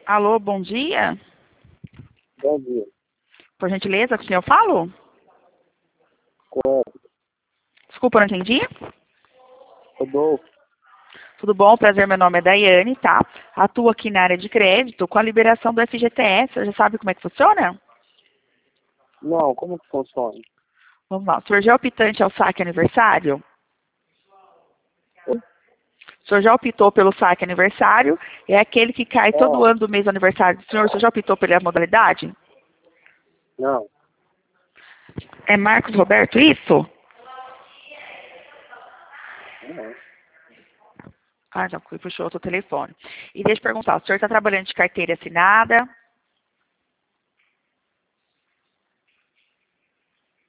Alô, bom dia. Bom dia. Por gentileza, com o senhor eu falo? Correto. Desculpa, eu não entendi. Rodolfo. Tudo bom? Prazer, meu nome é Daiane, tá? Atuo aqui na área de crédito com a liberação do FGTS. Você já sabe como é que funciona? Não, como que funciona? Vamos lá. O senhor já é optante ao saque aniversário? Oi? O senhor já optou pelo saque aniversário? É aquele que cai todo Ah, ano do mês do aniversário do senhor. O senhor já optou pela modalidade? não. É Marcos Roberto, isso? Não. Ah, já puxou outro telefone. E deixa eu perguntar, o senhor está trabalhando de carteira assinada?